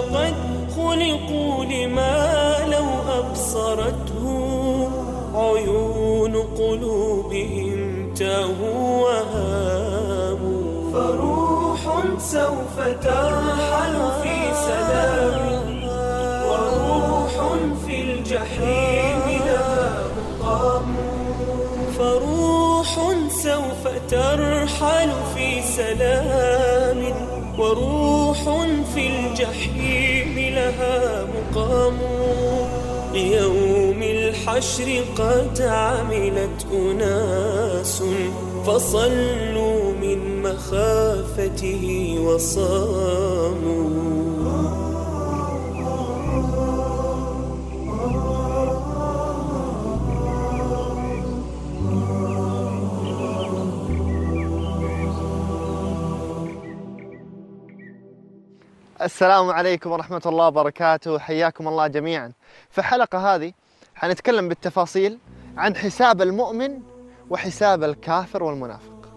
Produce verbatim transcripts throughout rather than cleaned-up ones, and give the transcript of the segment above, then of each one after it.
قد خلقوا لما لو أبصرته عيون قلوبهم تاهوا وهاموا. فروح سوف ترحل في سلام وروح في الجحيم لها مقام. فروح سوف ترحل في سلام وروح في الجحيم لها مقام. ليوم الحشر قد عملت أناس فصلوا من مخافته وصاموا. السلام عليكم ورحمة الله وبركاته، حياكم الله جميعا. في الحلقة هذه حنتكلم بالتفاصيل عن حساب المؤمن وحساب الكافر والمنافق.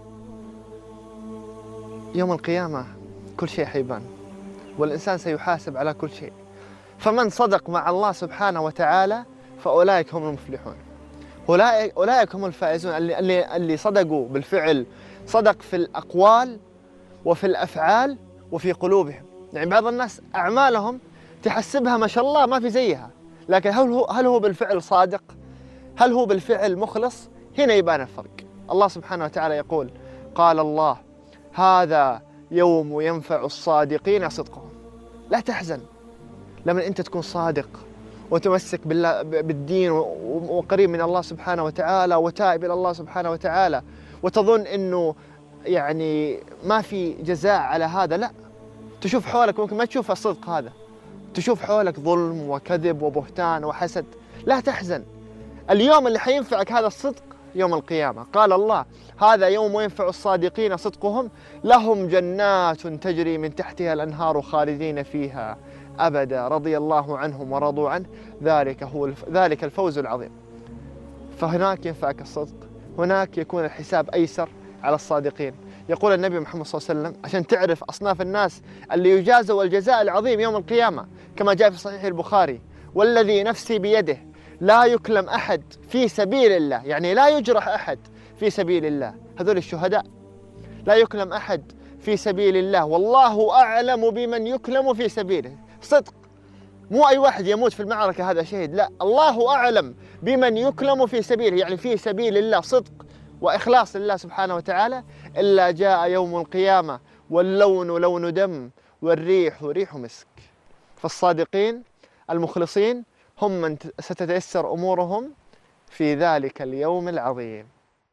يوم القيامة كل شيء حيبان والإنسان سيحاسب على كل شيء، فمن صدق مع الله سبحانه وتعالى فأولئك هم المفلحون، أولئك, أولئك هم الفائزون، اللي, اللي, اللي صدقوا بالفعل، صدق في الأقوال وفي الأفعال وفي قلوبهم. يعني بعض الناس أعمالهم تحسبها ما شاء الله ما في زيها، لكن هل هو, هل هو بالفعل صادق؟ هل هو بالفعل مخلص؟ هنا يبان الفرق. الله سبحانه وتعالى يقول: قال الله هذا يوم ينفع الصادقين صدقهم. لا تحزن لما أنت تكون صادق وتمسك بالله بالدين وقريب من الله سبحانه وتعالى وتائب إلى الله سبحانه وتعالى، وتظن أنه يعني ما في جزاء على هذا. لا، تشوف حولك ممكن ما تشوف الصدق هذا، تشوف حولك ظلم وكذب وبهتان وحسد. لا تحزن، اليوم اللي حينفعك هذا الصدق يوم القيامة. قال الله هذا يوم ينفع الصادقين صدقهم لهم جنات تجري من تحتها الأنهار خالدين فيها أبدا رضي الله عنهم ورضوا عنه ذلك هو الف... ذلك الفوز العظيم. فهناك ينفعك الصدق، هناك يكون الحساب أيسر على الصادقين. يقول النبي محمد صلى الله عليه وسلم عشان تعرف أصناف الناس اللي يجازوا الجزاء العظيم يوم القيامة، كما جاء في صحيح البخاري: والذي نفسي بيده لا يكلم أحد في سبيل الله، يعني لا يجرح أحد في سبيل الله، هذول الشهداء. لا يكلم أحد في سبيل الله والله أعلم بمن يكلم في سبيله. صدق، مو أي واحد يموت في المعركة هذا شهيد، لا، الله أعلم بمن يكلم في سبيله، يعني في سبيل الله صدق وإخلاص لله سبحانه وتعالى. إلا جاء يوم القيامة واللون لون دم والريح ريح مسك. فالصادقين المخلصين هم من ستتيسر أمورهم في ذلك اليوم العظيم.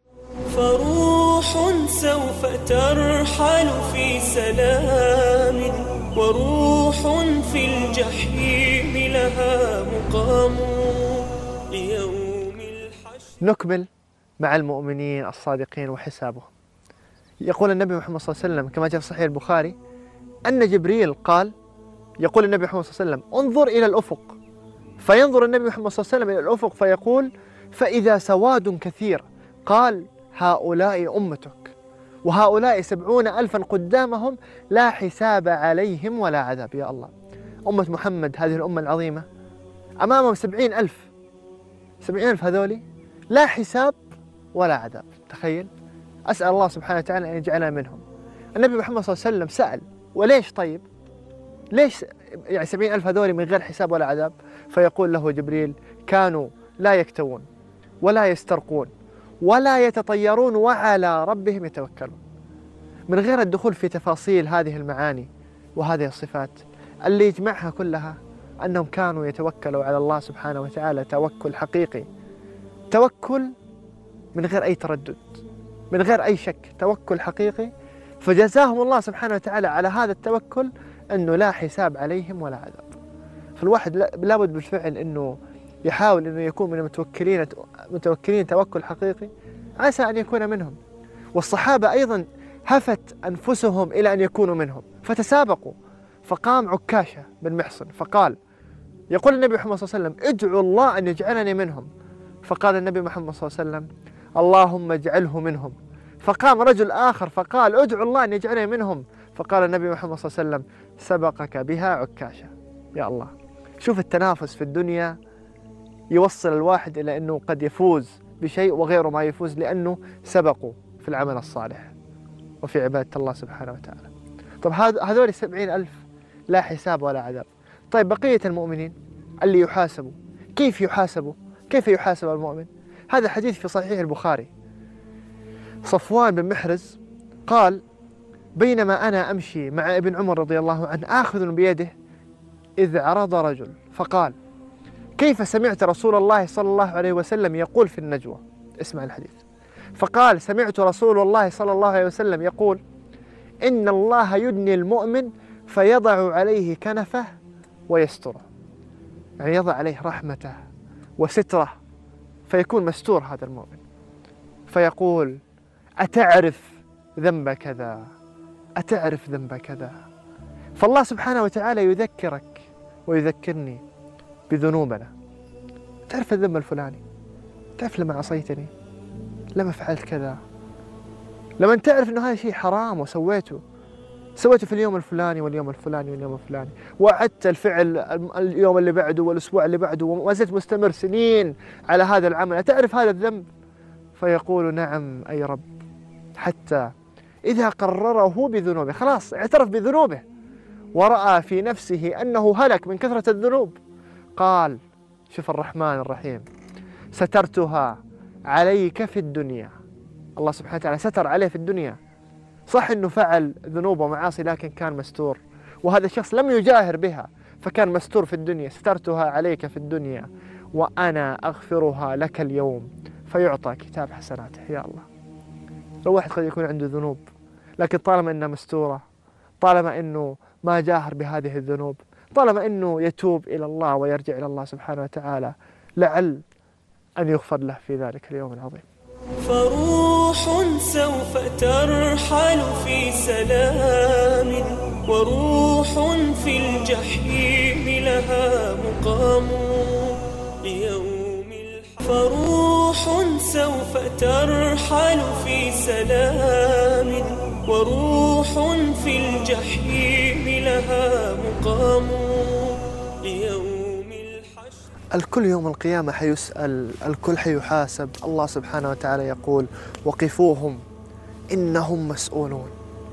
فروح سوف ترحل في سلام وروح في الجحيم لها مقام. ليوم الحشر نكمل مع المؤمنين الصادقين وحسابهم. يقول النبي محمد صلى الله عليه وسلم كما جاء في صحيح البخاري أن جبريل قال، يقول النبي محمد صلى الله عليه وسلم: انظر إلى الأفق. فينظر النبي محمد صلى الله عليه وسلم إلى الأفق فيقول: فإذا سواد كثير. قال: هؤلاء أمتك، وهؤلاء سبعون ألفا قدامهم لا حساب عليهم ولا عذاب. يا الله، أمة محمد هذه الأمة العظيمة أمامهم سبعين ألف، سبعين ألف هذولي لا حساب ولا عذاب. تخيل. أسأل الله سبحانه وتعالى أن يجعلنا منهم. النبي محمد صلى الله عليه وسلم سأل: وليش طيب؟ ليش يعني سبعين ألف هذولي من غير حساب ولا عذاب؟ فيقول له جبريل: كانوا لا يكتوون ولا يسترقون ولا يتطيرون وعلى ربهم يتوكلون. من غير الدخول في تفاصيل هذه المعاني وهذه الصفات، اللي يجمعها كلها أنهم كانوا يتوكلوا على الله سبحانه وتعالى توكل حقيقي، توكل من غير أي تردد، من غير أي شك، توكل حقيقي. فجزاهم الله سبحانه وتعالى على هذا التوكل أنه لا حساب عليهم ولا عذاب. فالواحد لابد بالفعل أنه يحاول أنه يكون من المتوكلين متوكلين توكل حقيقي، عسى أن يكون منهم. والصحابة أيضا هفت أنفسهم إلى أن يكونوا منهم فتسابقوا. فقام عكاشة بن محصن فقال، يقول النبي محمد صلى الله عليه وسلم: ادعوا الله أن يجعلني منهم. فقال النبي محمد صلى الله عليه وسلم: اللهم اجعله منهم. فقام رجل آخر فقال: ادعوا الله أن يجعلني منهم. فقال النبي محمد صلى الله عليه وسلم: سبقك بها عكاشة. يا الله، شوف التنافس في الدنيا يوصل الواحد إلى أنه قد يفوز بشيء وغيره ما يفوز لأنه سبقوا في العمل الصالح وفي عبادة الله سبحانه وتعالى. طب هذول سبعين ألف لا حساب ولا عذاب. طيب بقية المؤمنين اللي يحاسبوا، كيف يحاسبوا؟ كيف يحاسب المؤمن؟ هذا حديث في صحيح البخاري. صفوان بن محرز قال: بينما أنا أمشي مع ابن عمر رضي الله عنه آخذ بيده إذ عرض رجل فقال: كيف سمعت رسول الله صلى الله عليه وسلم يقول في النجوى؟ اسمع الحديث. فقال: سمعت رسول الله صلى الله عليه وسلم يقول: إن الله يدني المؤمن فيضع عليه كنفه ويستره، يعني يضع عليه رحمته وستره فيكون مستور هذا المؤمن، فيقول: أتعرف ذنب كذا؟ أتعرف ذنب كذا؟ فالله سبحانه وتعالى يذكرك ويذكرني بذنوبنا. تعرف الذنب الفلاني؟ تعرف لما عصيتني؟ لما فعلت كذا؟ لما تعرف أنه هذا شيء حرام وسويته سويته في اليوم الفلاني واليوم الفلاني واليوم الفلاني، وعدت الفعل اليوم اللي بعده والأسبوع اللي بعده وما زلت مستمر سنين على هذا العمل، أتعرف هذا الذنب؟ فيقول: نعم أي رب. حتى إذا قرره بذنوبه، خلاص اعترف بذنوبه ورأى في نفسه أنه هلك من كثرة الذنوب، قال: شوف الرحمن الرحيم، سترتها عليك في الدنيا. الله سبحانه وتعالى ستر عليه في الدنيا، صح أنه فعل ذنوب ومعاصي لكن كان مستور، وهذا الشخص لم يجاهر بها فكان مستور في الدنيا. سترتها عليك في الدنيا وأنا أغفرها لك اليوم، فيعطى كتاب حسناته. يا الله، لو واحد قد يكون عنده ذنوب لكن طالما أنها مستورة، طالما أنه ما جاهر بهذه الذنوب، طالما أنه يتوب إلى الله ويرجع إلى الله سبحانه وتعالى، لعل أن يغفر له في ذلك اليوم العظيم. فروح سوف ترحل في سلام، وروح في الجحيم لها مقام ليوم الحق. فروح سوف ترحل في سلام، وروح في الجحيم لها مقام ليوم الحشر. الكل يوم القيامة حيسأل، الكل حيحاسب. الله سبحانه وتعالى يقول: وقفوهم إنهم مسؤولون.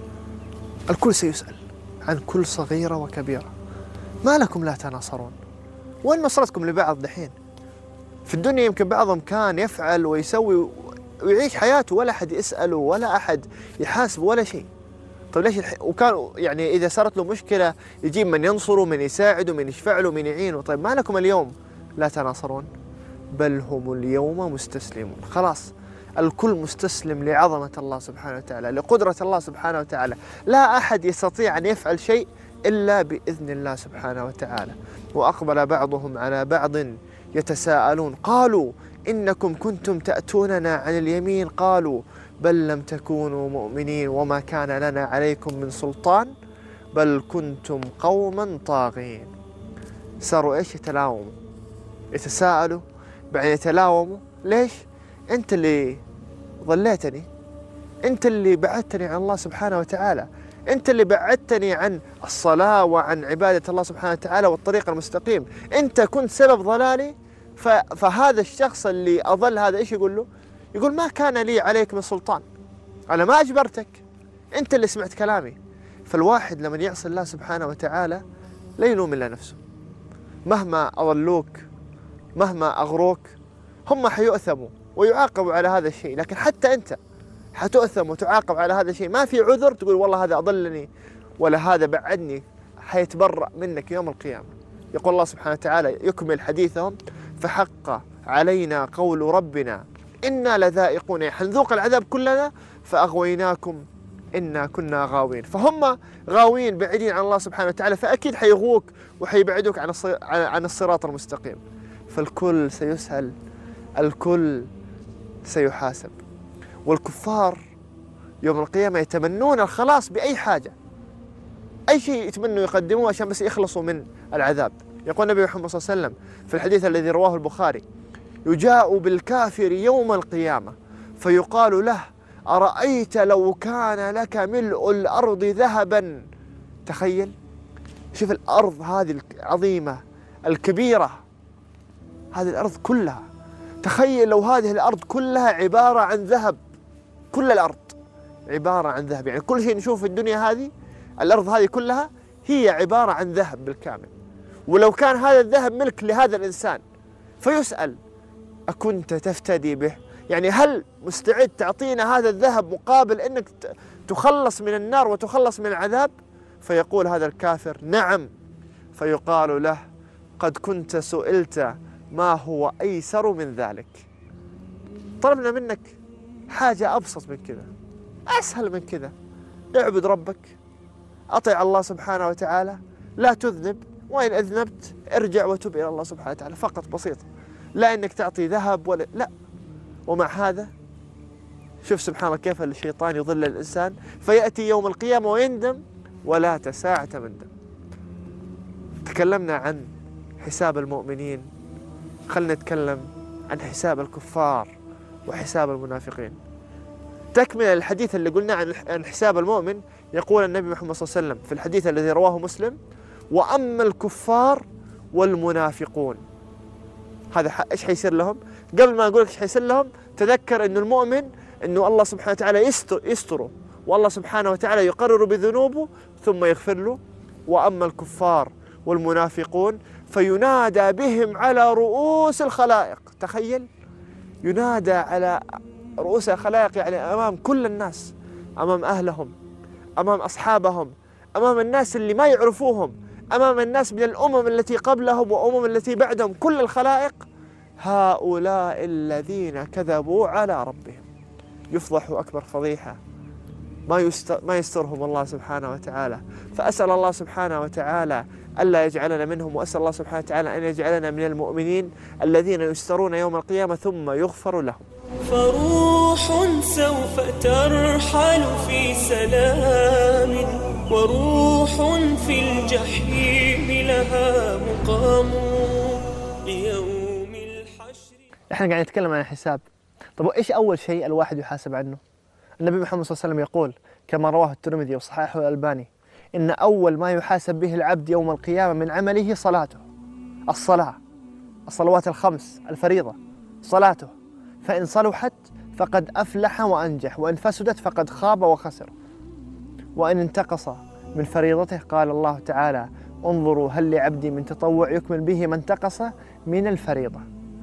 الكل سيسأل عن كل صغيرة وكبيرة. ما لكم لا تناصرون؟ وين نصرتكم لبعض دحين؟ في الدنيا يمكن بعضهم كان يفعل ويسوي ويعيش حياته ولا أحد يسأله ولا أحد يحاسبه ولا شيء. طيب ليش الح... وكان يعني إذا صارت له مشكلة يجيب من ينصره، من يساعده، من يشفع له، من يعينه. طيب ما لكم اليوم لا تناصرون؟ بل هم اليوم مستسلمون. خلاص الكل مستسلم لعظمة الله سبحانه وتعالى، لقدرة الله سبحانه وتعالى. لا أحد يستطيع أن يفعل شيء إلا بإذن الله سبحانه وتعالى. وأقبل بعضهم على بعض يتساءلون قالوا: إنكم كنتم تأتوننا عن اليمين، قالوا: بل لم تكونوا مؤمنين وما كان لنا عليكم من سلطان بل كنتم قوما طاغين. صاروا إيش؟ يتلاوموا، يتساءلوا، بعدين يتلاوموا. ليش؟ أنت اللي ضليتني، أنت اللي بعدتني عن الله سبحانه وتعالى، أنت اللي بعدتني عن الصلاة وعن عبادة الله سبحانه وتعالى والطريق المستقيم، أنت كنت سبب ضلالي. فهذا الشخص اللي أضل هذا إيش يقول له؟ يقول: ما كان لي عليك من سلطان، أنا ما أجبرتك، أنت اللي سمعت كلامي. فالواحد لما يعصي الله سبحانه وتعالى لا يلوم إلا نفسه. مهما أضلوك، مهما أغروك، هم حيؤثموا ويعاقبوا على هذا الشيء، لكن حتى أنت حتؤثم وتعاقب على هذا الشيء. ما في عذر تقول والله هذا أضلني ولا هذا بعدني، حيتبرأ منك يوم القيامة. يقول الله سبحانه وتعالى يكمل حديثهم: فحق علينا قول ربنا إنا لذائقون، حنذوق العذاب كلنا فأغويناكم إنا كنا غاوين. فهم غاوين بعيدين عن الله سبحانه وتعالى، فأكيد حيغوك وحيبعدوك عن عن الصراط المستقيم. فالكل سيسأل، الكل سيحاسب. والكفار يوم القيامة يتمنون الخلاص بأي حاجة، أي شيء يتمنوا يقدموه عشان بس يخلصوا من العذاب. يقول النبي محمد صلى الله عليه وسلم في الحديث الذي رواه البخاري: يجاء بالكافر يوم القيامة فيقال له: أرأيت لو كان لك ملء الأرض ذهبا. تخيل شوف الأرض هذه العظيمة الكبيرة، هذه الأرض كلها، تخيل لو هذه الأرض كلها عبارة عن ذهب، كل الأرض عبارة عن ذهب، يعني كل شيء نشوف في الدنيا هذه، الأرض هذه كلها هي عبارة عن ذهب بالكامل. ولو كان هذا الذهب ملك لهذا الإنسان فيسأل أكنت تفتدي به؟ يعني هل مستعد تعطينا هذا الذهب مقابل أنك تخلص من النار وتخلص من العذاب؟ فيقول هذا الكافر نعم. فيقال له قد كنت سئلت ما هو أيسر من ذلك. طلبنا منك حاجة أبسط من كذا، أسهل من كذا، اعبد ربك، أطيع الله سبحانه وتعالى، لا تذنب، وإن أذنبت ارجع وتب إلى الله سبحانه وتعالى، فقط بسيطة. لا إنك تعطي ذهب ولا لا. ومع هذا شوف سبحان الله كيف الشيطان يضل الإنسان، فيأتي يوم القيامة ويندم ولا ساعة من دم. تكلمنا عن حساب المؤمنين، خلنا نتكلم عن حساب الكفار وحساب المنافقين. تكمل الحديث اللي قلنا عن حساب المؤمن، يقول النبي محمد صلى الله عليه وسلم في الحديث الذي رواه مسلم: وأما الكفار والمنافقون، هذا إيش حيصير لهم؟ قبل ما أقول لك إيش حيصير لهم، تذكر إنه المؤمن إنه الله سبحانه وتعالى يستر يستره، والله سبحانه وتعالى يقرر بذنوبه ثم يغفر له. وأما الكفار والمنافقون فينادى بهم على رؤوس الخلائق. تخيل، ينادى على رؤوس الخلائق، يعني أمام كل الناس، أمام أهلهم، أمام أصحابهم، أمام الناس اللي ما يعرفوهم، أمام الناس من الأمم التي قبلهم وأمم التي بعدهم، كل الخلائق: هؤلاء الذين كذبوا على ربهم. يفضحوا أكبر فضيحة، ما يستر ما يسترهم الله سبحانه وتعالى. فأسأل الله سبحانه وتعالى ألا يجعلنا منهم، وأسأل الله سبحانه وتعالى أن يجعلنا من المؤمنين الذين يسترون يوم القيامة ثم يغفر لهم. فروح سوف ترحل في سلام، وروح في الجحيم لها مقام ليوم الحشر. احنا قاعدين نتكلم عن الحساب. طب ايش أول شيء الواحد يحاسب عنه؟ النبي محمد صلى الله عليه وسلم يقول كما رواه الترمذي وصححه الألباني: إن أول ما يحاسب به العبد يوم القيامة من عمله صلاته، الصلاة، الصلوات الخمس الفريضة، صلاته، فإن صلحت فقد أفلح وأنجح، وإن فسدت فقد خاب وخسر. وإن انتقص من فريضته قال الله تعالى: انظروا هل لعبدي من تطوع يكمل به ما انتقص من الفريضة.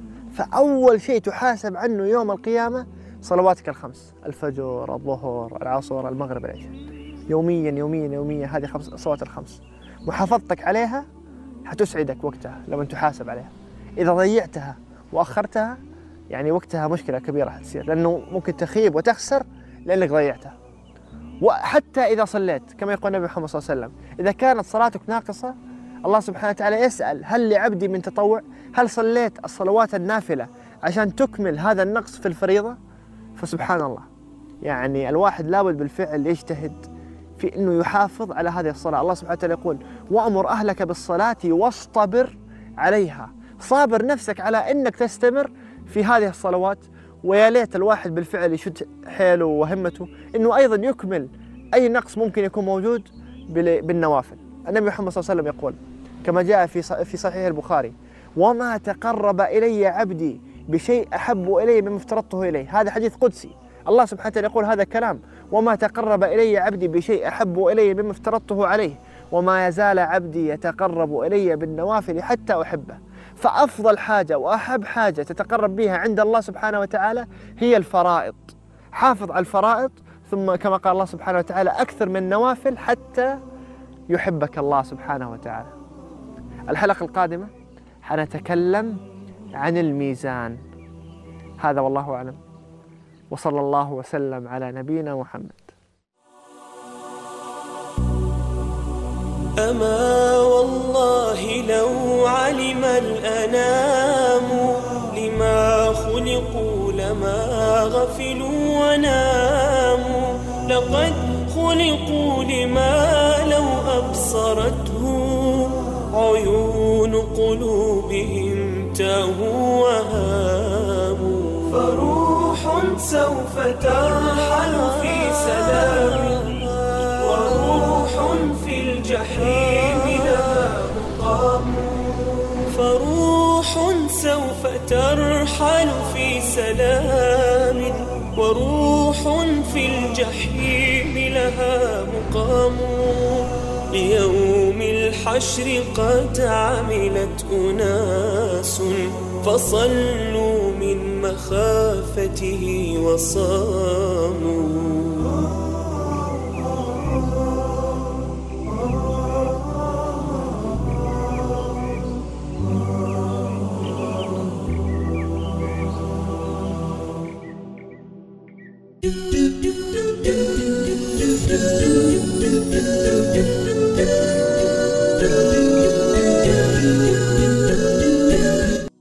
فأول شيء تحاسب عنه يوم القيامة صلواتك الخمس، الفجر، الظهر، العصر، المغرب، العشاء، يوميا يوميا يوميا. هذه خمس صلوات الخمس، محافظتك عليها حتسعدك وقتها لما تحاسب عليها. إذا ضيعتها وأخرتها يعني وقتها مشكلة كبيرة حتصير، لأنه ممكن تخيب وتخسر لأنك ضيعتها. وحتى إذا صليت كما يقول النبي محمد صلى الله عليه وسلم: إذا كانت صلاتك ناقصة الله سبحانه وتعالى يسأل: هل لعبدي من تطوع؟ هل صليت الصلوات النافلة عشان تكمل هذا النقص في الفريضة؟ فسبحان الله، يعني الواحد لابد بالفعل يجتهد في أنه يحافظ على هذه الصلاة. الله سبحانه وتعالى يقول: وأمر أهلك بالصلاة واصطبر عليها. صابر نفسك على أنك تستمر في هذه الصلوات. ويا ليت الواحد بالفعل يشد حيله وهمته أنه أيضا يكمل أي نقص ممكن يكون موجود بالنوافل. النبي محمد صلى الله عليه وسلم يقول كما جاء في في صحيح البخاري: وما تقرب إلي عبدي بشيء أحب إلي مما افترضته إليه. هذا حديث قدسي، الله سبحانه وتعالى يقول هذا كلام: وما تقرب إلي عبدي بشيء أحب إلي مما افترضته عليه، وما يزال عبدي يتقرب إلي بالنوافل حتى أحبه. فأفضل حاجة وأحب حاجة تتقرب بها عند الله سبحانه وتعالى هي الفرائض. حافظ على الفرائض، ثم كما قال الله سبحانه وتعالى: أكثر من النوافل حتى يحبك الله سبحانه وتعالى. الحلقة القادمة حنتكلم عن الميزان. هذا والله أعلم، وصلى الله وسلم على نبينا محمد. أما والله لو علم الأنام لما خلقوا لما غفلوا وناموا، لقد خلقوا لما لو أبصرته عيون قلوبهم تاهوا وهاموا. فروح سوف ترحل في سلام، وروح في الجحيم لها مقام فروح سوف ترحل في سلام وروح في الجحيم لها مقام ليوم الحشر قد عملت أناس فصلوا من مخافته وصاموا do do do do do do do